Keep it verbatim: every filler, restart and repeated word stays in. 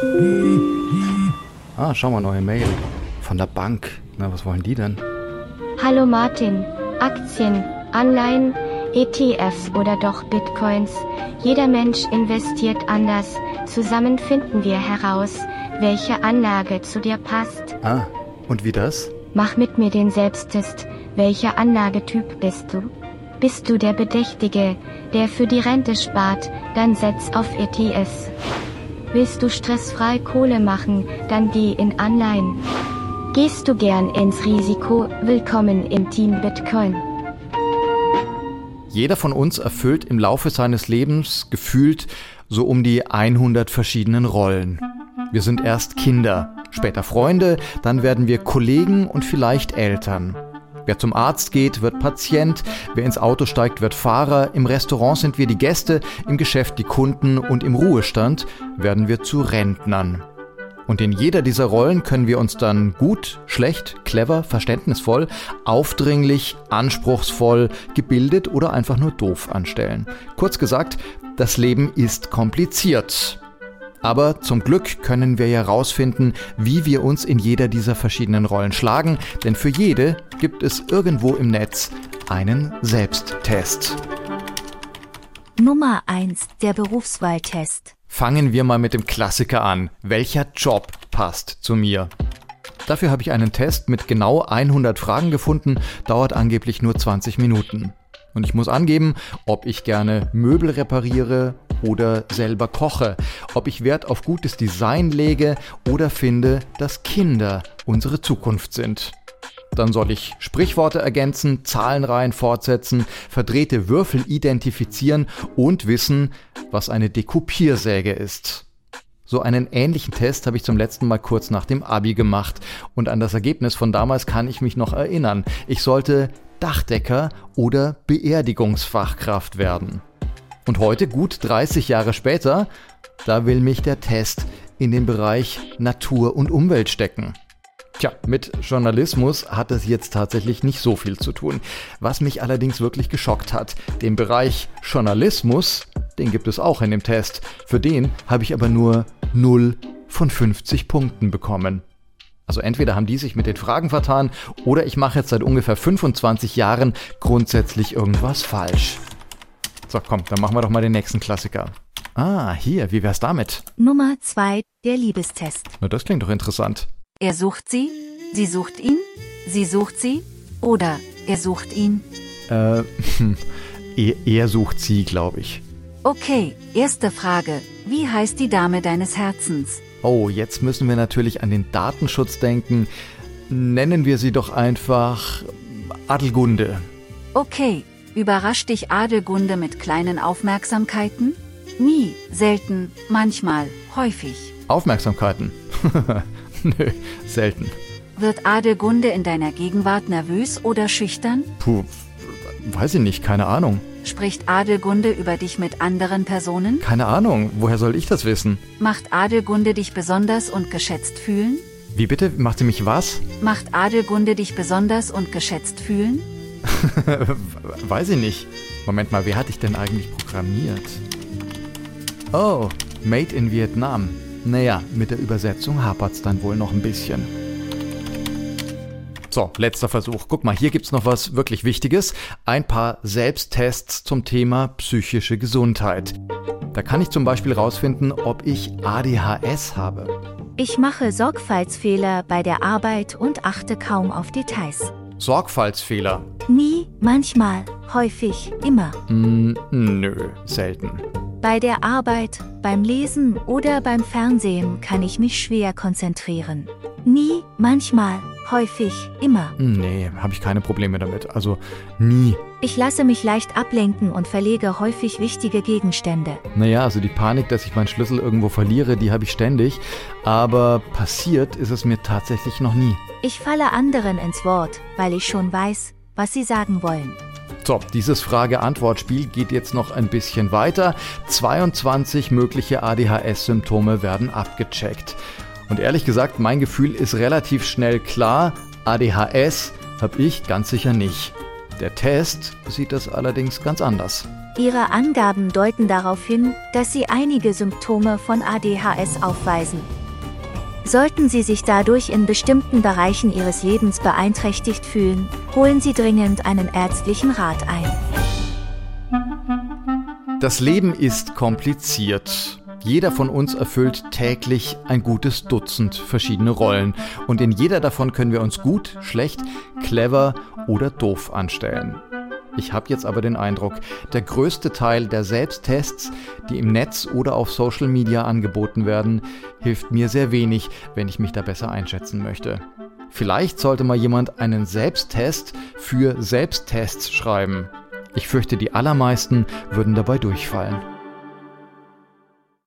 Ah, schau mal, neue Mail. Von der Bank. Na, was wollen die denn? Hallo Martin. Aktien, Anleihen, E T Fs oder doch Bitcoins. Jeder Mensch investiert anders. Zusammen finden wir heraus, welche Anlage zu dir passt. Ah, und wie das? Mach mit mir den Selbsttest. Welcher Anlagetyp bist du? Bist du der Bedächtige, der für die Rente spart? Dann setz auf E T Fs. Willst du stressfrei Kohle machen? Dann geh in Anleihen. Gehst du gern ins Risiko? Willkommen im Team Bitcoin. Jeder von uns erfüllt im Laufe seines Lebens gefühlt so um die hundert verschiedenen Rollen. Wir sind erst Kinder, später Freunde, dann werden wir Kollegen und vielleicht Eltern. Wer zum Arzt geht, wird Patient, wer ins Auto steigt, wird Fahrer, im Restaurant sind wir die Gäste, im Geschäft die Kunden und im Ruhestand werden wir zu Rentnern. Und in jeder dieser Rollen können wir uns dann gut, schlecht, clever, verständnisvoll, aufdringlich, anspruchsvoll, gebildet oder einfach nur doof anstellen. Kurz gesagt, das Leben ist kompliziert. Aber zum Glück können wir ja rausfinden, wie wir uns in jeder dieser verschiedenen Rollen schlagen, denn für jede gibt es irgendwo im Netz einen Selbsttest. Nummer eins, der Berufswahltest. Fangen wir mal mit dem Klassiker an. Welcher Job passt zu mir? Dafür habe ich einen Test mit genau hundert Fragen gefunden, dauert angeblich nur zwanzig Minuten. Und ich muss angeben, ob ich gerne Möbel repariere oder selber koche, ob ich Wert auf gutes Design lege oder finde, dass Kinder unsere Zukunft sind. Dann soll ich Sprichworte ergänzen, Zahlenreihen fortsetzen, verdrehte Würfel identifizieren und wissen, was eine Dekupiersäge ist. So einen ähnlichen Test habe ich zum letzten Mal kurz nach dem Abi gemacht und an das Ergebnis von damals kann ich mich noch erinnern. Ich sollte Dachdecker oder Beerdigungsfachkraft werden. Und heute, gut dreißig Jahre später, da will mich der Test in den Bereich Natur und Umwelt stecken. Tja, mit Journalismus hat es jetzt tatsächlich nicht so viel zu tun. Was mich allerdings wirklich geschockt hat, den Bereich Journalismus, den gibt es auch in dem Test. Für den habe ich aber nur null von fünfzig Punkten bekommen. Also entweder haben die sich mit den Fragen vertan oder ich mache jetzt seit ungefähr fünfundzwanzig Jahren grundsätzlich irgendwas falsch. So, komm, dann machen wir doch mal den nächsten Klassiker. Ah, hier, wie wär's damit? Nummer zwei, der Liebestest. Na, das klingt doch interessant. Er sucht sie, sie sucht ihn, sie sucht sie oder er sucht ihn. Äh, er, er sucht sie, glaube ich. Okay, erste Frage. Wie heißt die Dame deines Herzens? Oh, jetzt müssen wir natürlich an den Datenschutz denken. Nennen wir sie doch einfach Adelgunde. Okay, überrascht dich Adelgunde mit kleinen Aufmerksamkeiten? Nie, selten, manchmal, häufig. Aufmerksamkeiten? Nö, selten. Wird Adelgunde in deiner Gegenwart nervös oder schüchtern? Puh, weiß ich nicht, keine Ahnung. Spricht Adelgunde über dich mit anderen Personen? Keine Ahnung, woher soll ich das wissen? Macht Adelgunde dich besonders und geschätzt fühlen? Wie bitte? Macht sie mich was? Macht Adelgunde dich besonders und geschätzt fühlen? Weiß ich nicht. Moment mal, wer hat dich denn eigentlich programmiert? Oh, Made in Vietnam. Naja, mit der Übersetzung hapert's dann wohl noch ein bisschen. So, letzter Versuch. Guck mal, hier gibt's noch was wirklich Wichtiges. Ein paar Selbsttests zum Thema psychische Gesundheit. Da kann ich zum Beispiel rausfinden, ob ich A D H S habe. Ich mache Sorgfaltsfehler bei der Arbeit und achte kaum auf Details. Sorgfaltsfehler? Nie, manchmal, häufig, immer. Mm, nö, selten. Bei der Arbeit, beim Lesen oder beim Fernsehen kann ich mich schwer konzentrieren. Nie, manchmal, häufig, immer. Nee, habe ich keine Probleme damit. Also nie. Ich lasse mich leicht ablenken und verlege häufig wichtige Gegenstände. Naja, also die Panik, dass ich meinen Schlüssel irgendwo verliere, die habe ich ständig. Aber passiert ist es mir tatsächlich noch nie. Ich falle anderen ins Wort, weil ich schon weiß, was sie sagen wollen. So, dieses Frage-Antwort-Spiel geht jetzt noch ein bisschen weiter. zweiundzwanzig mögliche A D H S-Symptome werden abgecheckt. Und ehrlich gesagt, mein Gefühl ist relativ schnell klar, A D H S habe ich ganz sicher nicht. Der Test sieht das allerdings ganz anders. Ihre Angaben deuten darauf hin, dass Sie einige Symptome von A D H S aufweisen. Sollten Sie sich dadurch in bestimmten Bereichen Ihres Lebens beeinträchtigt fühlen, holen Sie dringend einen ärztlichen Rat ein. Das Leben ist kompliziert. Jeder von uns erfüllt täglich ein gutes Dutzend verschiedene Rollen. Und in jeder davon können wir uns gut, schlecht, clever oder doof anstellen. Ich habe jetzt aber den Eindruck, der größte Teil der Selbsttests, die im Netz oder auf Social Media angeboten werden, hilft mir sehr wenig, wenn ich mich da besser einschätzen möchte. Vielleicht sollte mal jemand einen Selbsttest für Selbsttests schreiben. Ich fürchte, die allermeisten würden dabei durchfallen.